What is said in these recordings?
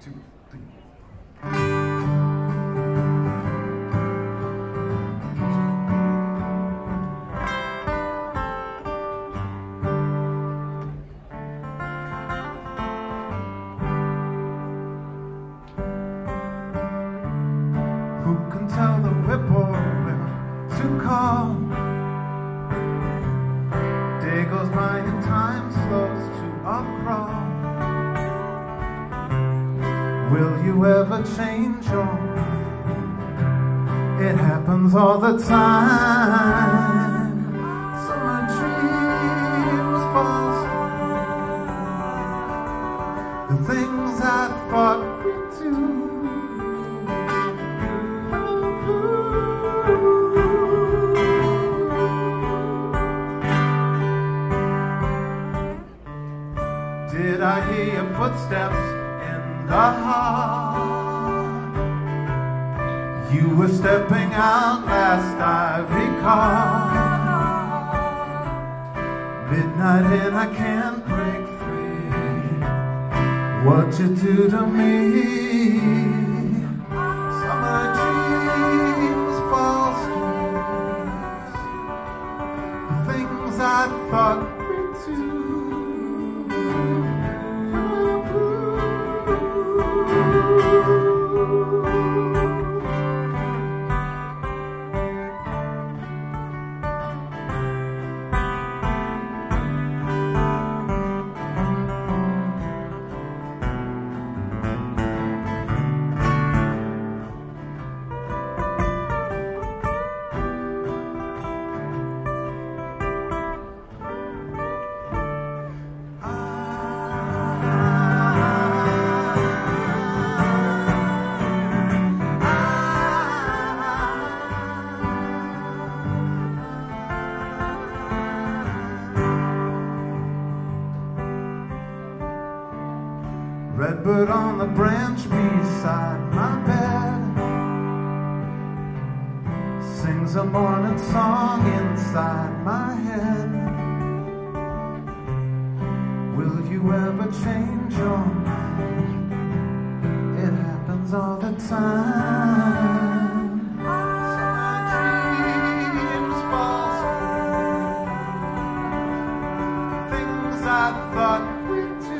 2, 3. Who can tell the whippoorwill to call? Day goes by and time slows to a crawl. Will you ever change your mind? It happens all the time. Summer dreams false. The things I thought we'd do. Did I hear your footsteps in the hall? You were stepping out last, I recall. Midnight and I can't break free. What you do to me? Summer dreams, false dreams. The things I thought we'd do. Redbird on the branch beside my bed sings a morning song inside my head. Will you ever change your mind? It happens all the time. Summer dreams, false things I thought we'd do.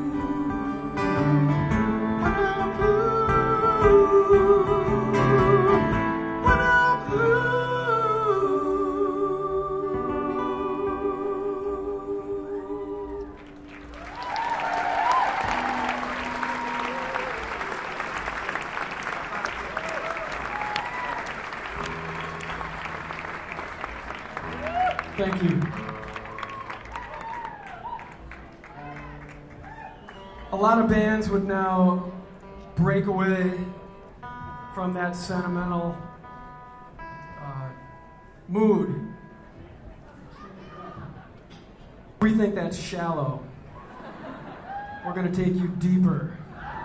Thank you. A lot of bands would now break away from that sentimental mood. We think that's shallow. We're going to take you deeper.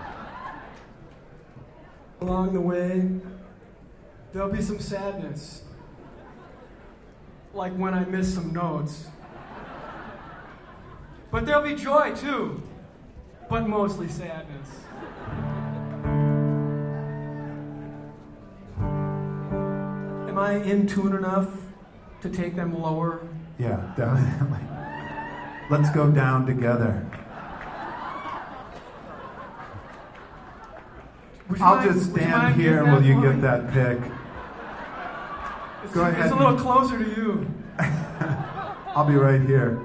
Along the way, there'll be some sadness. Like when I miss some notes. But there'll be joy too, but mostly sadness. Am I in tune enough to take them lower? Yeah, definitely. Let's go down together. I'll just stand here while you get that pick. Go ahead. It's a little closer to you. I'll be right here.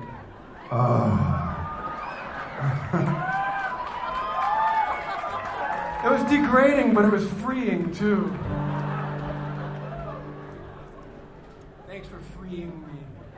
It was degrading, but it was freeing too. Thanks for freeing me.